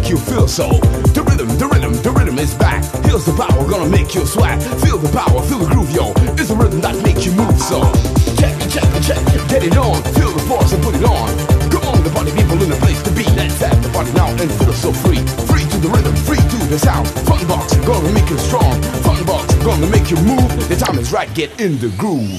make you feel so. The rhythm is back. Here's the power, gonna make you sweat. Feel the power, feel the groove, yo. It's the rhythm that makes you move, so check, get it on. Feel the force and put it on. Come on, the party people in the place to be. Let's have the party now and feel so free. Free to the rhythm, free to the sound. Funbox, gonna make you strong. Funbox, gonna make you move. The time is right, get in the groove.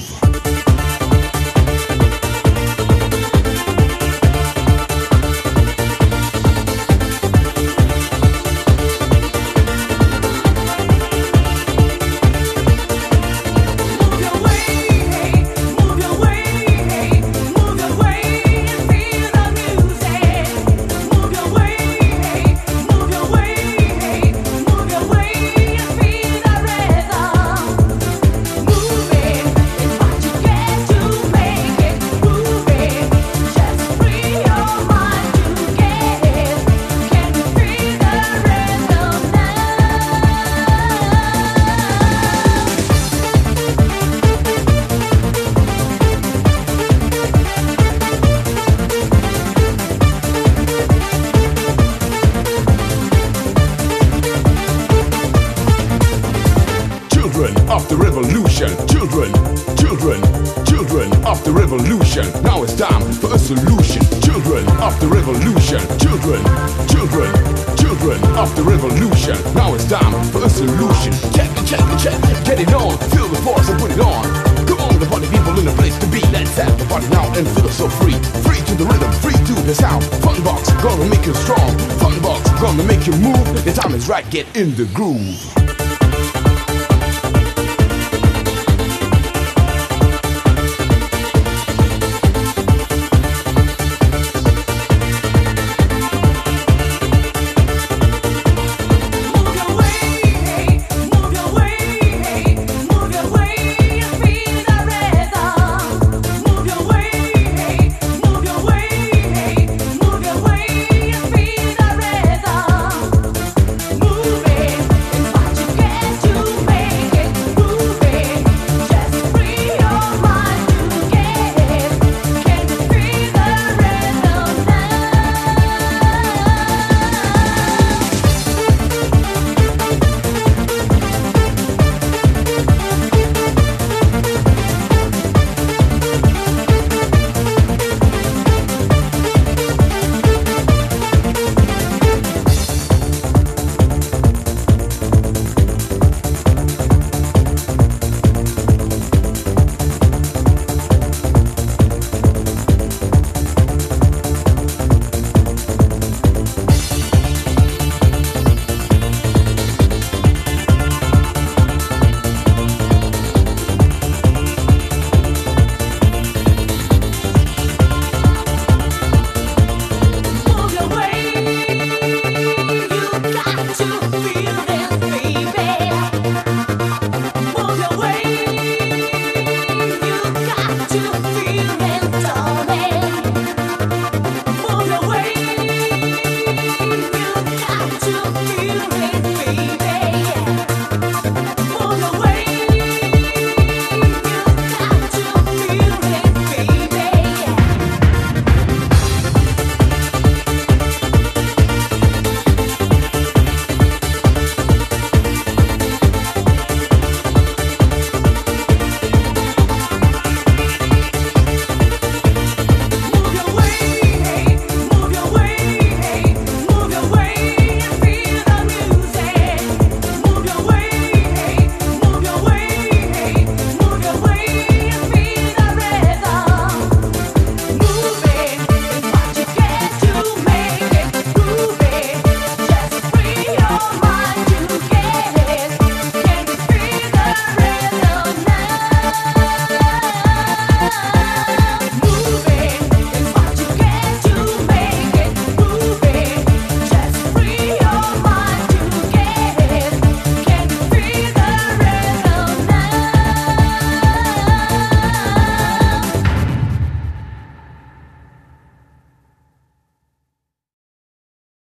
Of the revolution, children of the revolution. Now it's time for a solution. Children of the revolution, children of the revolution. Now it's time for a solution. Check, get it on. Feel the force and put it on. Come on, the party people in the place to be. Let's have the party now and feel so free. Free to the rhythm, free to the sound. Funbox, gonna make you strong. Funbox, gonna make you move. The time is right, get in the groove.